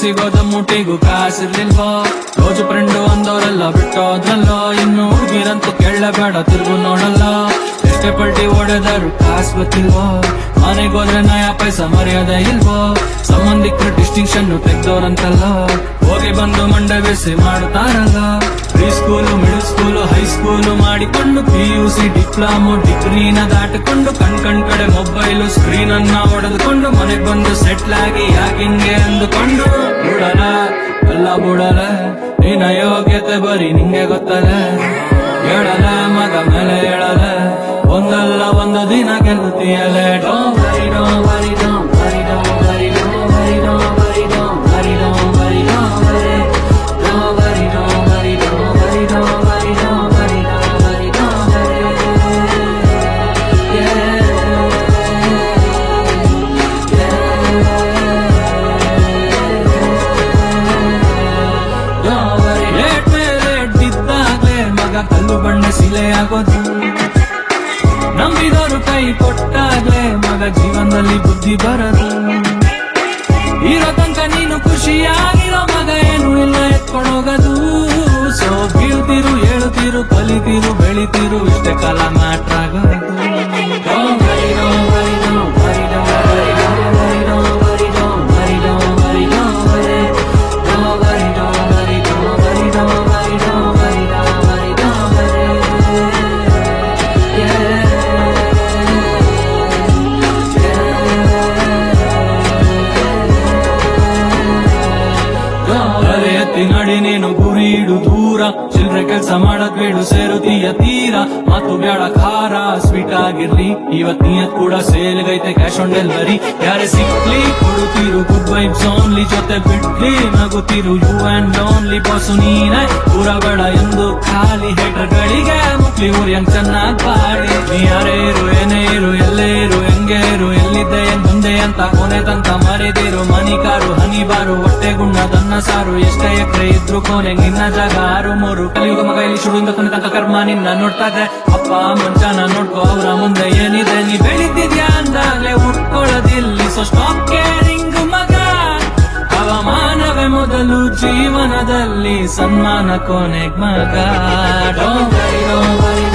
ಸಿಗೋದ ಮುಟ್ಟಿಗೂ ಕಾಸಿರ್ಲಿಲ್ವೋ rose friend ಅಂದವರೆಲ್ಲ ಬಿಟ್ಟೋದ್ರಲ್ಲೋ ಇನ್ನು ಹುಡುಗಿರಂತೂ ಕೇಳಬೇಡ ತಿರುಗು ನೋಡಲ್ಲ ಎಷ್ಟೇ ಪಲ್ಟಿ ಓಡೋದಾರು ಕಾಸು ಗೊತ್ತಿಲ್ವೋ ಮನೆಗೋದ್ರೆ ನಯ ಪೈಸ ಮರ್ಯಾದೆ ಇಲ್ವೋ ಸಂಬಂಧಿಕರು ಡಿಸ್ಟಿಂಕ್ಷನ್ ತೆಗ್ದೋರಂತಲ್ಲ ಹೋಗಿ ಬಂದು ಮಂಡೆ ಬಿಸಿ ಮಾಡ್ತಾರಲ್ಲ pre school middle school high school ಮಾಡಿಕೊಂಡು PUC ಡಿಪ್ಲೊಮೊ ಡಿಗ್ರಿನ ದಾಟಿಕೊಂಡು ಕಣ್ ಕಡೆ ಮೊಬೈಲು ಸ್ಕ್ರೀನ್ ಅನ್ನ ಹೊಡೆದುಕೊಂಡು ಮನೆಗ್ ಬಂದು ಸೆಟ್ಲ್ ಆಗಿ ಯಾಕಿಂಗೆ ಅಂದುಕೊಂಡು ಬಿಡಲ ಎಲ್ಲ ಬಿಡಲ ನಿನ್ನ ಯೋಗ್ಯತೆ ಬರೀ ನಿಂಗೆ ಗೊತ್ತಲ್ಲ ಹೇಳಲ ಮಗ ಮೇಲೆ ಹೇಳಲ ಒಂದಲ್ಲ ಒಂದು ದಿನ ಗೆಲ್ಲುತ್ತೀಯಲೆ don't worry don't worry don't worry don't worry don't worry don't worry don't worry don't worry don't worry don't worry don't worry don't worry don't worry don't worry don't worry late ಮೇಲೆ ಇದ್ದಾಗ್ಲೇ ಮಗ ಕಲ್ಲು ಬಣ್ಣ ಸಿಲೆ ಆಗೋದು ನಂಬಿದವರು ಕೈ ಕೊಟ್ಟಾಗ್ಲೇ ಮಗ ಜೀವನದಲ್ಲಿ ಬುದ್ಧಿ ಬರದು ಇರೋ ತನಕ ನೀನು ಖುಷಿಯಾಗಿರೋ ಮಗ ಏನು ಇಲ್ಲ ಎತ್ಕೊಂಡೋಗದು ಸೊ ಬೀಳ್ತಿರು ಹೇಳುತ್ತೀರು ಕಲಿತೀರು ಬೆಳಿತೀರು ಇಷ್ಟೇ ಕಾಲ ಮ್ಯಾಟ್ರ್ ಆಗೋದು ನಡಿ ನೀನು ಗುರಿ ಇಡು ದೂರ ಚಿಲ್ರೆ ಕೆಲ್ಸ ಮಾಡಕ್ ಬೇಡು ಸೇರುತ್ತೀಯ ತೀರ ಮಾತು ಬೇಡ ಖಾರ ಸ್ವೀಟ್ ಆಗಿರ್ಲಿ ಇವತ್ತಿನ ಕೂಡ ಸೇಲ್ಗೈತೆ ಕ್ಯಾಶ್ ಆನ್ ಡೆಲಿವರಿ ಯಾರೇ ಸಿಕ್ಲಿ ಕೊಡುತ್ತೀರು ಗುಡ್ ವೈಬ್ಸ್ ಓನ್ಲಿ ಜೊತೆ ಬಿಡ್ಲಿ ನಗುತ್ತೀರು ಯು ಅಂಡ್ ಓನ್ಲಿ ಬಾಸು ನೀನೇ ಪೂರ ಬೇಡ ಎಂದು ಖಾಲಿ ಹೇಟರ್ಗಳಿಗೆ ಮುಕ್ಲಿ ಊರಿಯಂಗ್ ಚೆನ್ನಾಗ್ ಬಾಡಿ ನೀ ಯಾರೇ ಇರು ಏನೇ ಇರು ಎಲ್ಲೇ ಇರು ಹೆಂಗೆ ಇರು ಎಲ್ಲಿದ್ದೆ ಏನ್ ಬಂದೆ ಅಂತ ಕೊನೆ ತನಕ ಮರೆದಿರು ಮನಿಕಾರು ಹನಿಬಾರು ಹೊಟ್ಟೆ ಗುಣ್ಣ ದನ್ನ ಸಾರು ಎಷ್ಟೇ ಎಕರೆ ಇದ್ರು ಕೊನೆ ನಿನ್ನ ಜಾಗ 6-3 ಕಲಿಯುಗ ಮಗ ಇಲ್ಲಿ ಶುರುವಿಂದ ಕೊನೆ ತನಕ ಕರ್ಮ ನಿನ್ನ ನೋಡ್ತಾ ಇದ್ರೆ ಅಪ್ಪ ಮಂಚಾನ ನೋಡ್ಕೋ ಅವರ ಮುಂದೆ ಏನಿದೆ ನೀ ಬೆಳಿತಿದ್ಯಾ ಅಂದಾಗ್ಲೇ ಉಟ್ಕೊಳ್ಳೋದಿಲ್ಲಿ ಸೊ ಸ್ಟಾಪ್ ಕೇರಿಂಗ್ ಮಗ ಹವಾಮಾನವೇ ಮೊದಲು ಜೀವನದಲ್ಲಿ ಸನ್ಮಾನ ಕೊನೆಗ್ ಮಗ ಡೋಂಟ್ ವರಿ ಡೋಂಟ್ ವರಿ